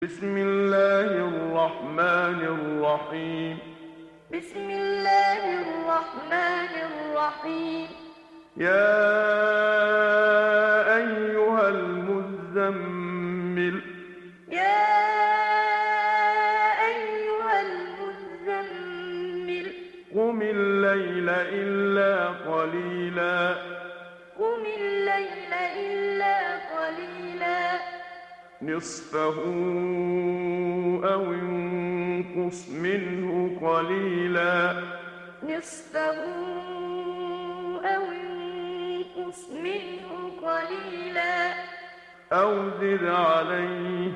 بسم الله الرحمن الرحيم. بسم الله الرحمن الرحيم. يا أيها المزمل يا أيها المزمل قم الليل إلا قليلا قم الليل إلا قليلا نصفه أو انقص منه قليلا نصفه أو انقص منه قليلا أو زد عليه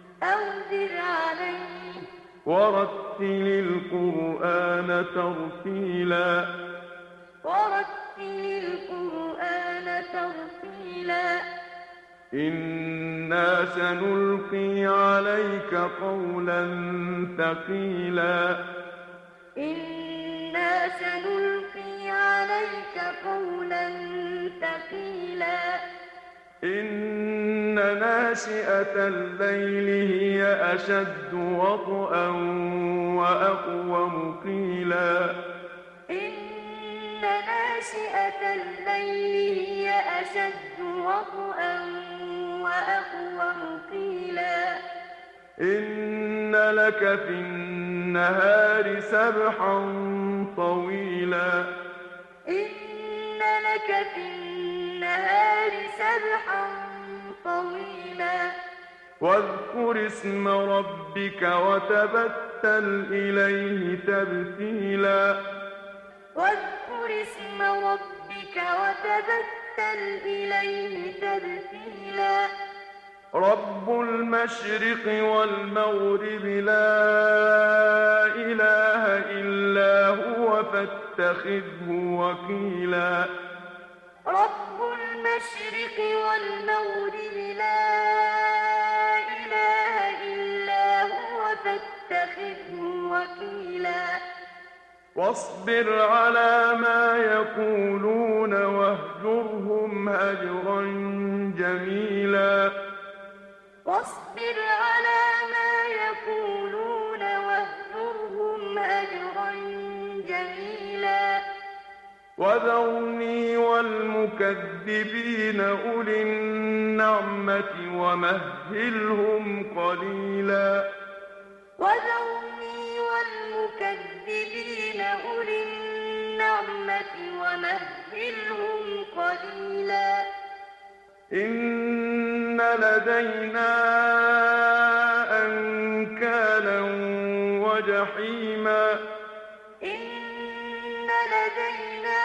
ورتل القرآن ترتيلا ورتل القرآن ترتيلا إنا سنلقي عليك قولا ثقيلا إنا سنلقي عليك قولا ثقيلا إن ناشئة الليل هي أشد وطئا وأقوم قيلا إن ناشئة الليل هي أشد وطئا وأقوم قيلا إن لك في النهار سبحا طويلا إن لك في النهار سبحا طويلا واذكر اسم ربك وتبتل إليه تبتيلا واذكر اسم ربك وتبتل إليه تبتيلا رب المشرق والمغرب لا إله إلا هو فاتخذه وكيلا رب المشرق والمغرب لا إله إلا هو فاتخذه وكيلا واصبر على ما يقولون واهجرهم هجرا جميلا واصبر على ما يقولون واهجرهم هجرا جميلا وذرني والمكذبين أولي النعمة ومهلهم قليلا وذرني والمكذبين أولي النعمة ومهلهم قليلا إن لدينا أنكالا وجحيما إن لدينا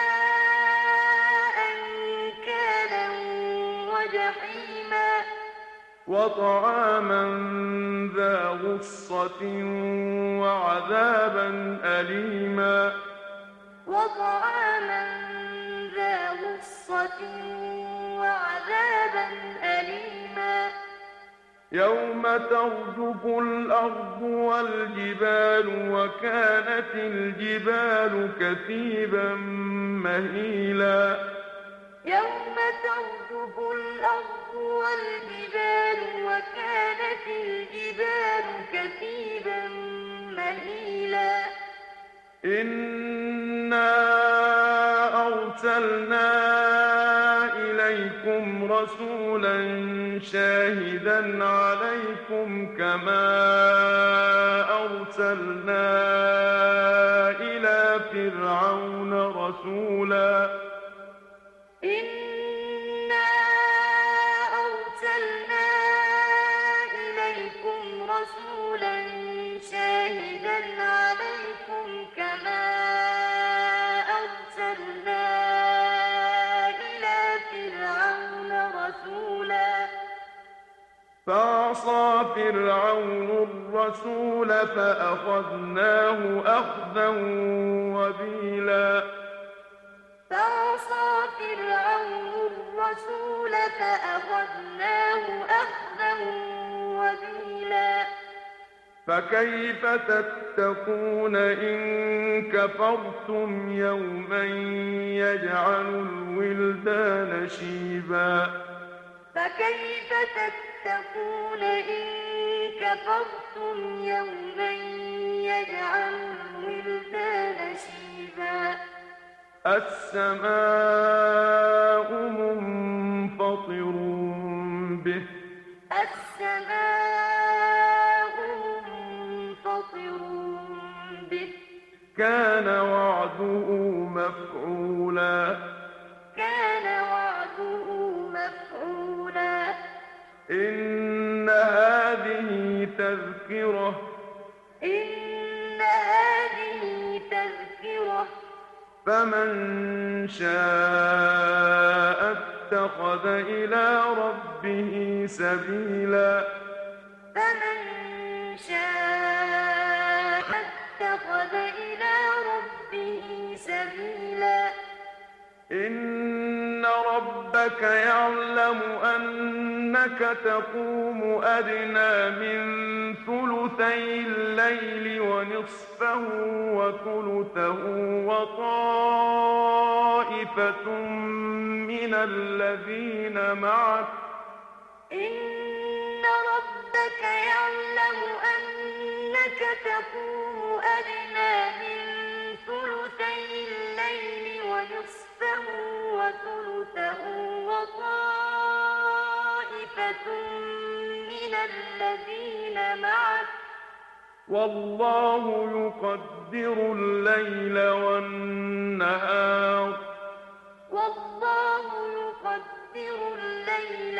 أنكالا وجحيما وطعاما ذا غصة وعذابا أليما وطعاما ذا غصة وعذابا أليما يوم ترجف الأرض والجبال وكانت الجبال كثيبا مهيلا يوم ترجف الأرض والجبال وكانت الجبال كثيبا مهيلا إنا أرسلنا إليكم رسولا شاهدا عليكم كما أرسلنا إلى فرعون رسولا إنا أرسلنا إليكم رسولا شاهدا عليكم كما أرسلنا إلى فرعون رسولا فعصى فرعون الرسول فأخذناه أخذا وبيلا فعصى فرعون الرسول فأخذناه أخذا وبيلا فكيف تتقون إن كفرتم يوما يجعل الولدان شيبا فكيف تتقون إن كفرتم يوما يجعل الولدان شيبا السماء منفطر به السماء منفطر به كان وعده مفعولا كان وعده مفعولا إن هذه تذكرة إن هذه تذكرة فمن شاء اتخذ إلى ربه سبيلا فمن شاء اتخذ إلى ربه سبيلا إن ربك يعلم أنك تقوم أدنى من ثلثي الليل ونصفه وثلثه وطائفة من الذين معك إن ربك يعلم أنك تقوم أدنى من ثلثي الليل ونصفه وثلثه وطائفة من الذين معك والله يقدر الليل والنهار والله يقدر الليل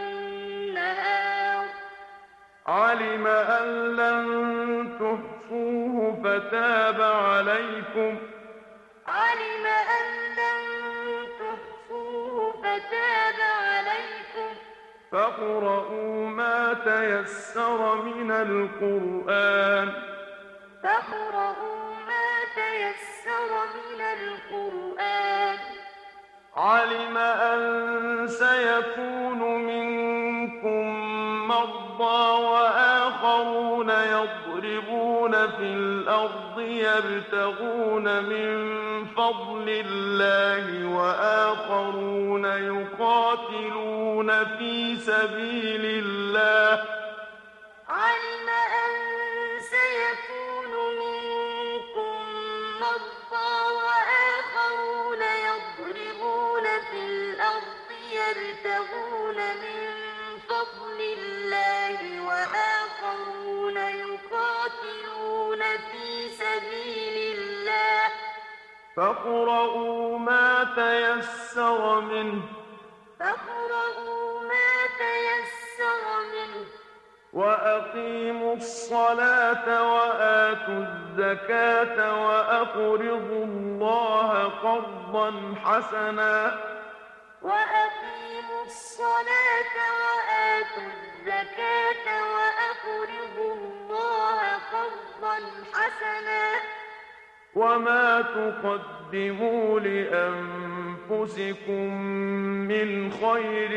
والنهار علم أن لن تحصوه فتاب عليكم علم أن لن تحصوه فتاب عليكم فاقرؤوا ما تيسر من القرآن فاقرؤوا ما تيسر من القرآن علم أن سيكون منكم مرضى وآخرون يضربون في الأرض يبتغون من فضل الله وآخرون يقاتلون في سبيل الله علم أن سيكون منكم مرضى وآخرون يضربون في الأرض يبتغون من فضل الله وآخرون يقاتلون في سبيل الله فاقرؤوا ما تيسر منه فاقرؤوا ما تيسر منه وأقيموا الصلاة وآتوا الزكاة وأقرضوا الله قرضا حسنا وأقيموا الصلاة وآتوا الزكاة وأقرضوا الله قرضا حسنا وما تقدموا لأنفسكم من خير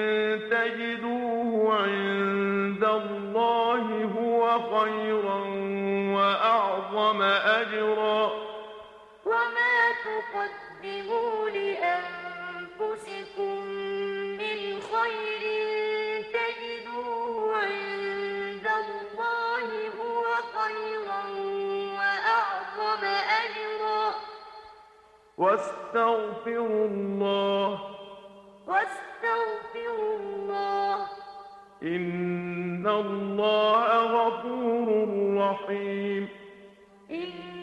تجدوه عند الله هو خيرا وأعظم أجرا وما تقدموا لأنفسكم من خير تجدوه عند الله هو خيرا وأعظم أجرا واستغفروا الله إن الله غفور رحيم إن